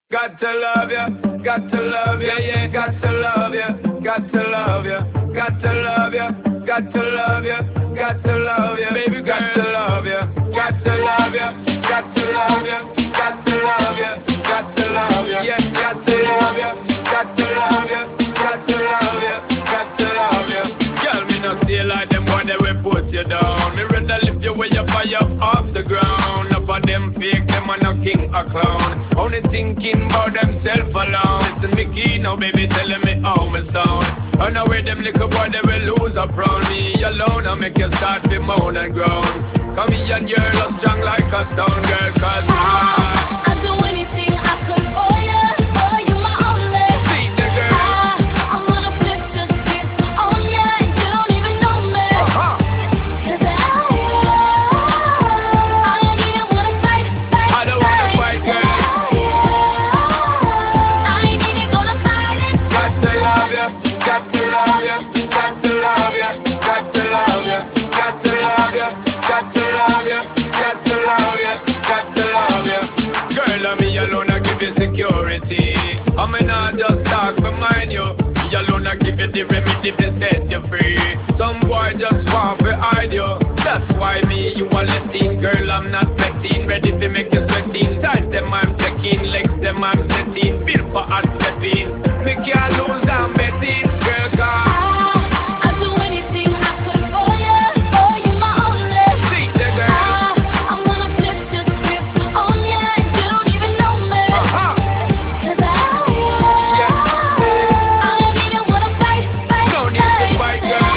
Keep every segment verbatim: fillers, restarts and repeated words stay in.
Got to love you, got to love you, yeah, got to love you, got to love you, got to love you, got to love you, got to love you, baby, got to love you, got to love you, got to love you, got to love you, got to love you, yeah, got to love you, got to love you, got to love you, got to love you. Girl, me no stay like them when they will put you down. Me rather lift you way up high up off the ground. Up of them fake, them are no king or clown. Only thinking about themself alone. Listen me key now, baby, telling me how me sound. I know where them little boy they will lose up round me alone. I make you start to moan and groan. Come here and you're love strong like a stone girl, cause I I'd do anything I could for you, for you my only. see the girl. I, I wanna flip the script on ya and you don't even know me. Uh-huh. Cause I, I don't even wanna fight, fight, I don't wanna fight, girl. I ain't even gonna fight it. Got to love you, got to love you, got to love you, got to love you, got to love you, got to love you, got to love you, got to love you. Girl, I'm me alone, I give you security. I may not just talk for mine you. Me alone, I give you the remedy to set you free. Some boy just want to hide you. That's why me, you are letting. Girl, I'm not betting. Ready to make you sweating. Tight them I'm checking. Legs them I'm setting. Feel for hot stepping. Me can't lose, I'm betting. Girl, God. I'd do anything I could for you, for you my only. See the girl. I, I wanna flip the script on ya and you don't even know me. Uh-huh. Cause I, Yeah. I don't even wanna fight, fight, No need to fight, girl.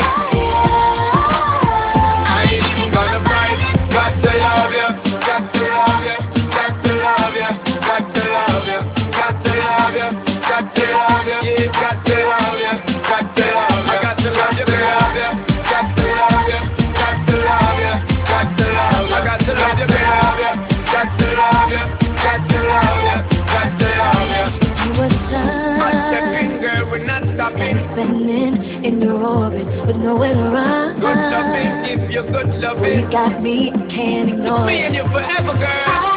I ain't even gonna fight it. Got to love you, got to love you, got to love you, got to love you, got to love you, got to love you, yeah, got to love you, got to love you, got to love you, got to love you, got to love you, got to love you, got to love you, got to love you, got to love you, got to love you. You were the Hot sun, stepping, girl, we're not stopping. spinning in your orbit with nowhere to run. Good loving, give you good You loving. got me, I can't It's ignore me it. and you forever, girl.